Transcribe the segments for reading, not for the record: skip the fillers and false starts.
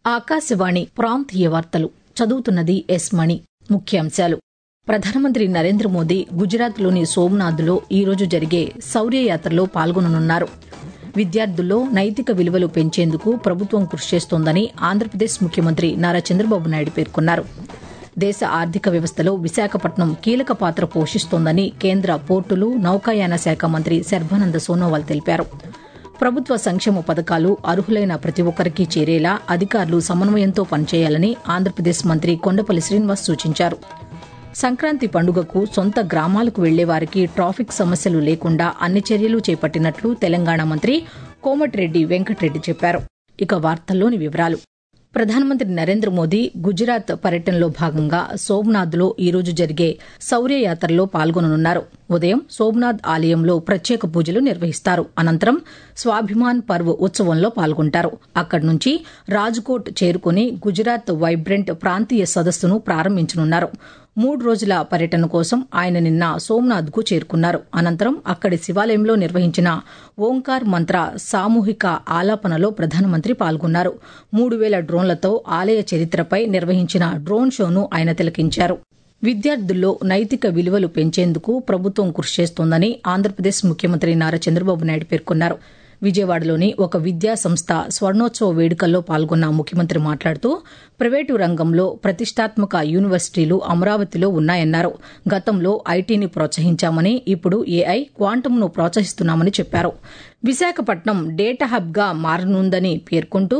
ఆకాశవాణి ప్రాంతీయ వార్తలు చదువుతున్నది ఎస్ మణి. ముఖ్యాంశాలు. ప్రధానమంత్రి నరేంద్ర మోదీ గుజరాత్లోని సోమనాథ్లో ఈరోజు జరిగే శౌర్యయాత్రలో పాల్గొననున్నారు. విద్యార్థుల్లో నైతిక విలువలు పెంచేందుకు ప్రభుత్వం కృషి చేస్తోందని ఆంధ్రప్రదేశ్ ముఖ్యమంత్రి నారా చంద్రబాబు నాయుడు పేర్కొన్నారు. దేశ ఆర్థిక వ్యవస్థలో విశాఖపట్నం కీలక పాత్ర పోషిస్తోందని కేంద్ర పోర్టులు, నౌకాయాన శాఖ మంత్రి సర్బానంద సోనోవాల్ తెలిపారు. ప్రభుత్వ సంక్షేమ పథకాలు అర్హులైన ప్రతి ఒక్కరికీ చేరేలా అధికారులు సమన్వయంతో పనిచేయాలని ఆంధ్రప్రదేశ్ మంత్రి కొండపల్లి శ్రీనివాస్ సూచించారు. సంక్రాంతి పండుగకు సొంత గ్రామాలకు వెళ్లే వారికి ట్రాఫిక్ సమస్యలు లేకుండా అన్ని చర్యలు చేపట్టినట్లు తెలంగాణ మంత్రి కోమటిరెడ్డి వెంకటరెడ్డి చెప్పారు. ఇక వార్తల్లోని వివరాలు. ప్రధానమంత్రి నరేంద్ర మోదీ గుజరాత్ పర్యటనలో భాగంగా సోమనాథ్లో ఈరోజు జరిగే శౌర్యయాత్రలో పాల్గొననున్నారు. ఉదయం సోమనాథ్ ఆలయంలో ప్రత్యేక పూజలు నిర్వహిస్తారు. అనంతరం స్వాభిమాన్ పర్వ్ ఉత్సవంలో పాల్గొంటారు. అక్కడి నుంచి రాజ్కోట్ చేరుకుని గుజరాత్ వైబ్రెంట్ ప్రాంతీయ సదస్సును ప్రారంభించనున్నారు. 3 రోజుల పర్యటన కోసం ఆయన నిన్న సోమనాథ్కు చేరుకున్నారు. అనంతరం అక్కడి శివాలయంలో నిర్వహించిన ఓంకార్ మంత్ర సామూహిక ఆలాపనలో ప్రధానమంత్రి పాల్గొన్నారు. 3000 డ్రోన్లతో ఆలయ చరిత్రపై నిర్వహించిన డ్రోన్ షోను ఆయన తిలకించారు. విద్యార్థుల్లో నైతిక విలువలు పెంచేందుకు ప్రభుత్వం కృషి చేస్తోందని ఆంధ్రప్రదేశ్ ముఖ్యమంత్రి నారా చంద్రబాబు నాయుడు పేర్కొన్నారు. విజయవాడలోని ఒక విద్యా సంస్థ స్వర్ణోత్సవ వేడుకల్లో పాల్గొన్న ముఖ్యమంత్రి మాట్లాడుతూ ప్రైవేటు రంగంలో ప్రతిష్టాత్మక యూనివర్సిటీలు అమరావతిలో ఉన్నాయన్నారు. గతంలో ఐటీని ప్రోత్సహించామని, ఇప్పుడు ఏఐ, క్వాంటంను ప్రోత్సహిస్తున్నామని చెప్పారు. విశాఖపట్నం డేటా హబ్గా మారనుందని పేర్కొంటూ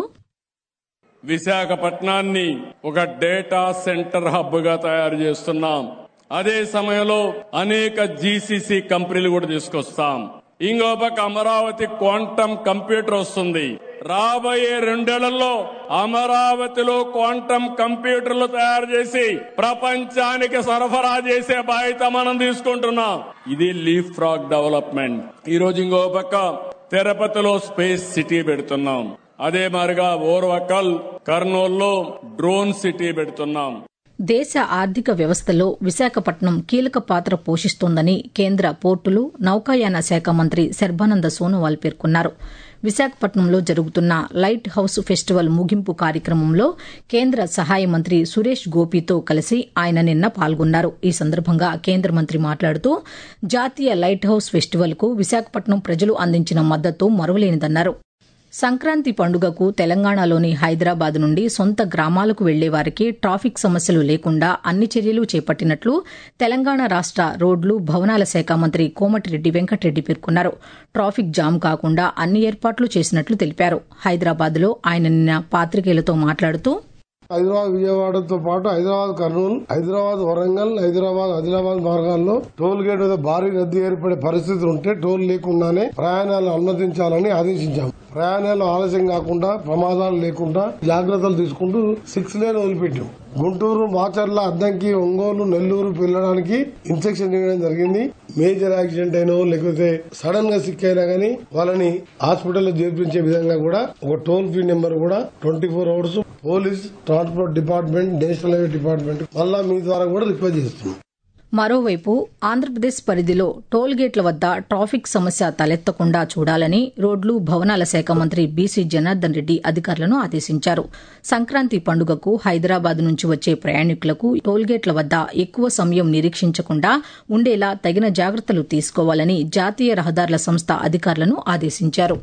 విశాఖపట్నాన్ని ఒక డేటా సెంటర్ హబ్ గా తయారు చేస్తున్నాం. అదే సమయంలో అనేక జీసీసీ కంపెనీలు కూడా తీసుకొస్తాం. ఇంకో పక్క అమరావతి క్వాంటం కంప్యూటర్ వస్తుంది. రాబోయే 2 ఏళ్లలో అమరావతిలో క్వాంటం కంప్యూటర్లు తయారు చేసి ప్రపంచానికి సరఫరా చేసే బాధ్యత మనం తీసుకుంటున్నాం. ఇది లీఫ్ ఫ్రాగ్ డెవలప్మెంట్. ఈ రోజు ఇంకో పక్క తిరుపతిలో స్పేస్ సిటీ పెడుతున్నాం. అదే మాదిరిగా ఓర్వకల్, కర్నూలులో డ్రోన్ సిటీ పెడుతున్నాం. దేశ ఆర్థిక వ్యవస్థలో విశాఖపట్నం కీలక పాత్ర పోషిస్తోందని కేంద్ర పోర్టులు, నౌకాయాన శాఖ మంత్రి సర్బానంద సోనోవాల్ పేర్కొన్నారు. విశాఖపట్నంలో జరుగుతున్న లైట్ హౌస్ ఫెస్టివల్ ముగింపు కార్యక్రమంలో కేంద్ర సహాయ మంత్రి సురేష్ గోపితో కలిసి ఆయన నిన్న పాల్గొన్నారు. ఈ సందర్భంగా కేంద్ర మంత్రి మాట్లాడుతూ జాతీయ లైట్ హౌస్ ఫెస్టివల్కు విశాఖపట్నం ప్రజలు అందించిన మద్దతు మరువలేనిదన్నారు. సంక్రాంతి పండుగకు తెలంగాణలోని హైదరాబాద్ నుండి సొంత గ్రామాలకు వెళ్లే వారికి ట్రాఫిక్ సమస్యలు లేకుండా అన్ని చర్యలు చేపట్టినట్లు తెలంగాణ రాష్ట రోడ్లు, భవనాల శాఖ మంత్రి కోమటిరెడ్డి వెంకటరెడ్డి పేర్కొన్నారు. ట్రాఫిక్ జామ్ కాకుండా అన్ని ఏర్పాట్లు చేసినట్లు తెలిపారు. హైదరాబాద్లో ఆయన నిన్న పాతికేయులతో మాట్లాడుతూ హైదరాబాద్ విజయవాడతో పాటు హైదరాబాద్ కర్నూలు, హైదరాబాద్ వరంగల్, హైదరాబాద్ ఆదిలాబాద్ మార్గాల్లో టోల్ గేట్ వద్ద భారీ రద్దీ ఏర్పడే పరిస్థితులు ఉంటే టోల్ లేకుండానే ప్రయాణాలు అనుమతించాలని ఆదేశించాం. ప్రయాణాలు ఆలస్యం కాకుండా, ప్రమాదాలు లేకుండా జాగ్రత్తలు తీసుకుంటూ 6 లేన్ వదిలిపెట్టాం. గుంటూరు, మాచర్ల, అద్దంకి, ఒంగోలు, నెల్లూరు వెళ్లడానికి ఇన్స్ట్రక్షన్ ఇవ్వడం జరిగింది. మేజర్ యాక్సిడెంట్ అయినా లేకపోతే సడన్ గా సిక్ అయినా గానీ వాళ్ళని హాస్పిటల్లో చేర్పించే విధంగా కూడా ఒక టోల్ ఫ్రీ నెంబర్ కూడా 24 hours police, transport department, national highway department మళ్ళా మీ ద్వారా కూడా రిక్వెస్ట్ చేస్తున్నాం. మరోవైపు ఆంధ్రప్రదేశ్ పరిధిలో టోల్ గేట్ల వద్ద ట్రాఫిక్ సమస్య తలెత్తకుండా చూడాలని రోడ్లు, భవనాల శాఖ మంత్రి బీసీ జనార్దన్ రెడ్డి అధికారులను ఆదేశించారు. సంక్రాంతి పండుగకు హైదరాబాద్ నుంచి వచ్చే ప్రయాణికులకు టోల్ గేట్ల వద్ద ఎక్కువ సమయం నిరీక్షించకుండా ఉండేలా తగిన జాగ్రత్తలు తీసుకోవాలని జాతీయ రహదారుల సంస్థ అధికారులను ఆదేశించారు.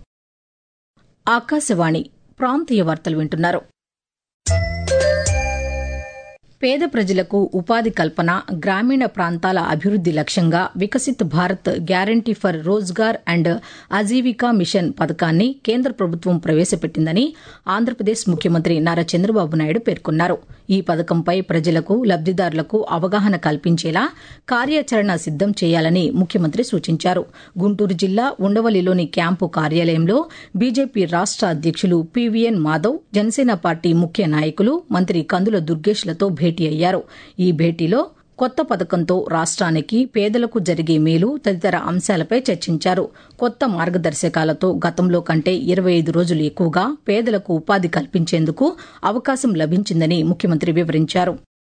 ఆకాశవాణి ప్రాంతీయ వార్తలు వింటున్నారు. పేద ప్రజలకు ఉపాధి కల్పన, గ్రామీణ ప్రాంతాల అభివృద్ది లక్ష్యంగా Viksit Bharat guarantee for Rozgar and Ajeevika mission పథకాన్ని కేంద్ర ప్రభుత్వం ప్రవేశపెట్టిందని ఆంధ్రప్రదేశ్ ముఖ్యమంత్రి నారా చంద్రబాబు నాయుడు పేర్కొన్నారు. ఈ పథకంపై ప్రజలకు, లబ్దిదారులకు అవగాహన కల్పించేలా కార్యాచరణ సిద్దం చేయాలని ముఖ్యమంత్రి సూచించారు. గుంటూరు జిల్లా ఉండవల్లిలోని క్యాంపు కార్యాలయంలో బీజేపీ రాష్ట అధ్యక్షులు పీవీఎన్ మాధవ్, జనసేన పార్టీ ముఖ్య నాయకులు మంత్రి కందుల దుర్గేష్లతో భేటీ అయ్యారు. ఈ భేటీలో కొత్త పథకంతో రాష్ట్రానికి, పేదలకు జరిగే మేలు తదితర అంశాలపై చర్చించారు. కొత్త మార్గదర్శకాలతో గతంలో కంటే 25 రోజులు ఎక్కువగా పేదలకు ఉపాధి కల్పించేందుకు అవకాశం లభించిందని ముఖ్యమంత్రి వివరించారు.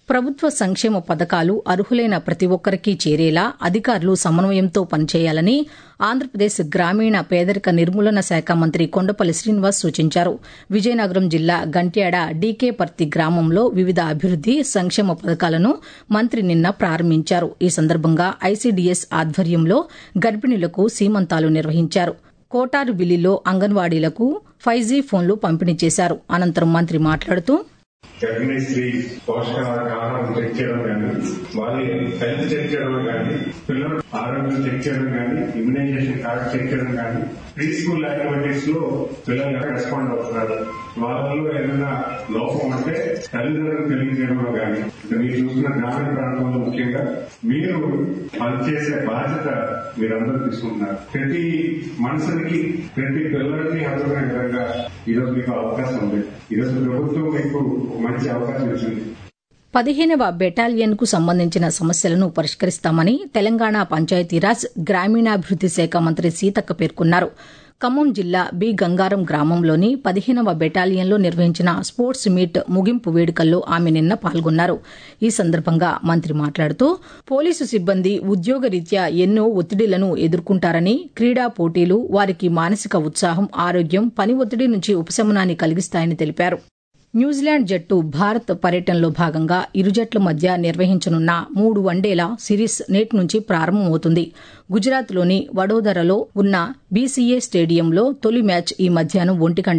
ప్రభుత్వ సంక్షేమ పథకాలు అర్హులైన ప్రతి ఒక్కరికీ చేరేలా అధికారులు సమన్వయంతో పనిచేయాలని ఆంధ్రప్రదేశ్ గ్రామీణ పేదరిక నిర్మూలన శాఖ మంత్రి కొండపల్లి శ్రీనివాస్ సూచించారు. విజయనగరం జిల్లా గంట్యాడ డీకేపర్తి గ్రామంలో వివిధ అభివృద్ది సంక్షేమ పథకాలను మంత్రి నిన్న ప్రారంభించారు. ఈ సందర్భంగా ఐసీడీఎస్ ఆధ్వర్యంలో గర్భిణులకు సీమంతాలు నిర్వహించారు. కోటారుబిల్లిలో అంగన్వాడీలకు 5G ఫోన్లు పంపిణీ చేశారు. అనంతరం మంత్రి మాట్లాడుతూ గర్భిణీ స్త్రీ పోషకాహారం చెక్ చేయడం కానీ, వాళ్ళ హెల్త్ చెక్ చేయడం కానీ, పిల్లల ఆరోగ్యం చెక్ చేయడం కానీ, ఇమ్యునైజేషన్ కార్డు చెక్ చేయడం కానీ, ప్రీ స్కూల్ యాక్టివిటీస్ లో పిల్లలు రెస్పాండ్ అవుతున్నారు. వాళ్ళలో ఏదైనా లోపం ఉంటే తల్లిదండ్రులకు తెలియజేయడంలో కానీ, మీరు చూస్తున్న గ్రామీణ ప్రాంతంలో ముఖ్యంగా మీరు పనిచేసే బాధ్యత మీరందరూ తీసుకుంటున్నారు. ప్రతి మనుషులకి, ప్రతి పిల్లలకి అర్థమైన విధంగా ఈరోజు మీకు అవకాశం ఉంది. ఈరోజు ప్రభుత్వం మీకు మంచి అవకాశం ఇచ్చింది. 15వ బెటాలియన్కు సంబంధించిన సమస్యలను పరిష్కరిస్తామని తెలంగాణ పంచాయతీరాజ్ గ్రామీణాభివృద్ది శాఖ మంత్రి సీతక్క పేర్కొన్నారు. ఖమ్మం జిల్లా బి గంగారం గ్రామంలోని 15వ బెటాలియన్లో నిర్వహించిన స్పోర్ట్స్ మీట్ ముగింపు వేడుకల్లో ఆమె నిన్న పాల్గొన్నారు. ఈ సందర్భంగా మంత్రి మాట్లాడుతూ పోలీసు సిబ్బంది ఉద్యోగరీత్యా ఎన్నో ఒత్తిడిలను ఎదుర్కొంటారని, క్రీడా పోటీలు వారికి మానసిక ఉత్సాహం, ఆరోగ్యం, పని ఒత్తిడి నుంచి ఉపశమనాన్ని కలిగిస్తాయని తెలిపారు. న్యూజిలాండ్ జట్టు భారత్ పర్యటనలో భాగంగా ఇరు జట్ల మధ్య నిర్వహించనున్న 3 వన్డేల సిరీస్ నేటి నుంచి ప్రారంభమవుతుంది. గుజరాత్లోని వడోదరలో ఉన్న బీసీఏ స్టేడియంలో తొలి మ్యాచ్ ఈ మధ్యాహ్నం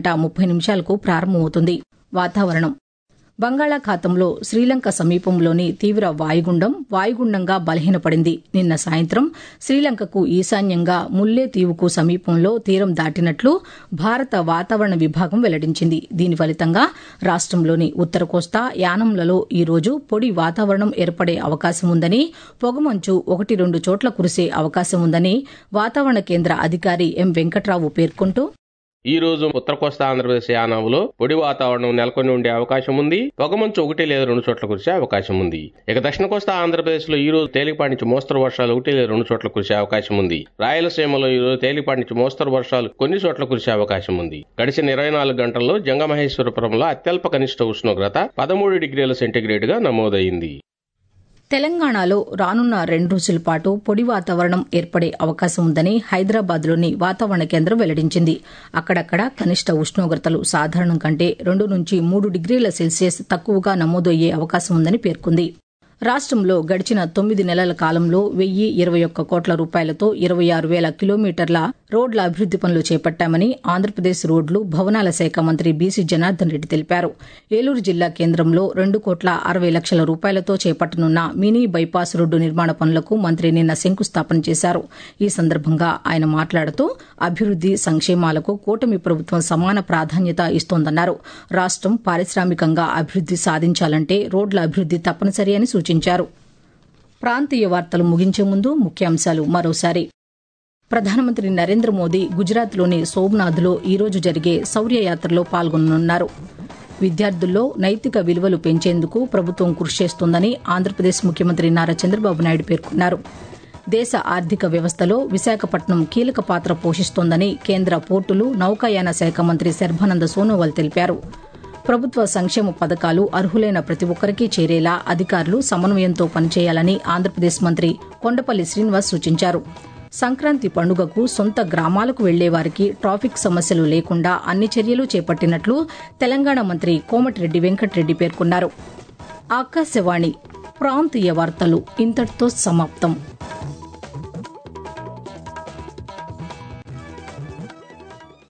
1:30 ప్రారంభమవుతుంది. వాతావరణం బంగాళాఖాతంలో శ్రీలంక సమీపంలోని తీవ్ర వాయుగుండంగా బలహీనపడింది. నిన్న సాయంత్రం శ్రీలంకకు ఈశాన్యంగా ముల్లేతీవుకు సమీపంలో తీరం దాటినట్లు భారత వాతావరణ విభాగం వెల్లడించింది. దీని ఫలితంగా రాష్టంలోని ఉత్తర కోస్తా, యానంలలో ఈ రోజు పొడి వాతావరణం ఏర్పడే అవకాశం ఉందని, పొగమంచు 1-2 చోట్ల కురిసే అవకాశం ఉందని వాతావరణ కేంద్ర అధికారి ఎం వెంకట్రావు పేర్కొంటూ ఈ రోజు ఉత్తర కోస్తా ఆంధ్రప్రదేశ్ యానాములో పొడి వాతావరణం నెలకొని ఉండే అవకాశం ఉంది. పొగమంచు 1 లేదా 2 చోట్ల కురిసే అవకాశం ఉంది. ఇక దక్షిణ కోస్తా ఆంధ్రప్రదేశ్ లో ఈ రోజు తేలికపాటి నుంచి మోస్తరు వర్షాలు 1 లేదా 2 చోట్ల కురిసే అవకాశం ఉంది. రాయలసీమలో ఈ రోజు తేలికపాటి నుంచి మోస్తరు వర్షాలు కొన్ని చోట్ల కురిసే అవకాశం ఉంది. గడిచిన 24 గంటల్లో జంగమహేశ్వరపురంలో అత్యల్ప కనిష్ట ఉష్ణోగ్రత 13 డిగ్రీల సెంటీగ్రేడ్ గా నమోదైంది. తెలంగాణలో రానున్న 2 రోజుల పాటు పొడి వాతావరణం ఏర్పడే అవకాశం ఉందని హైదరాబాద్లోని వాతావరణ కేంద్రం వెల్లడించింది. అక్కడక్కడ కనిష్ట ఉష్ణోగ్రతలు సాధారణం కంటే 2 నుంచి 3 డిగ్రీల సెల్సియస్ తక్కువగా నమోదయ్యే అవకాశం ఉందని పేర్కొంది. రాష్టంలో గడిచిన 9 నెలల కాలంలో 1,021 కోట్ల రూపాయలతో 26,000 కిలోమీటర్ల రోడ్ల అభివృద్ది పనులు చేపట్టామని ఆంధ్రప్రదేశ్ రోడ్లు, భవనాల శాఖ మంత్రి బీసీ జనార్దన్ రెడ్డి తెలిపారు. ఏలూరు జిల్లా కేంద్రంలో 2,60,00,000 రూపాయలతో చేపట్టనున్న మినీ బైపాస్ రోడ్డు నిర్మాణ పనులకు మంత్రి నిన్న శంకుస్థాపన చేశారు. ఈ సందర్భంగా ఆయన మాట్లాడుతూ అభివృద్ది, సంక్షేమాలకు కూటమి ప్రభుత్వం సమాన ప్రాధాన్యత ఇస్తోందన్నారు. రాష్టం పారిశ్రామికంగా అభివృద్ది సాధించాలంటే రోడ్ల అభివృద్ది తప్పనిసరి అని సూచించారు. ప్రాంతీయ వార్తలు ముగించే ముందు ముఖ్యాంశాలు మరోసారి. ప్రధానమంత్రి నరేంద్ర మోదీ గుజరాత్లోని సోమనాథ్లో ఈరోజు జరిగే శౌర్యయాత్రలో పాల్గొననున్నారు. విద్యార్థుల్లో నైతిక విలువలు పెంచేందుకు ప్రభుత్వం కృషి చేస్తోందని ఆంధ్రప్రదేశ్ ముఖ్యమంత్రి నారా చంద్రబాబు నాయుడు పేర్కొన్నారు. దేశ ఆర్థిక వ్యవస్థలో విశాఖపట్నం కీలక పాత్ర పోషిస్తోందని కేంద్ర పోర్టులు, నౌకాయాన శాఖ మంత్రి సర్బానంద సోనోవాల్ తెలిపారు. ప్రభుత్వ సంక్షేమ పథకాలు అర్హులైన ప్రతి ఒక్కరికీ చేరేలా అధికారులు సమన్వయంతో పనిచేయాలని ఆంధ్రప్రదేశ్ మంత్రి కొండపల్లి శ్రీనివాస్ సూచించారు. సంక్రాంతి పండుగకు సొంత గ్రామాలకు వెళ్లేవారికి ట్రాఫిక్ సమస్యలు లేకుండా అన్ని చర్యలు చేపట్టినట్లు తెలంగాణ మంత్రి కోమటిరెడ్డి వెంకటరెడ్డి పేర్కొన్నారు. ఆకాశవాణి ప్రాంతీయ వార్తలు ఇంతటితో సమాప్తం.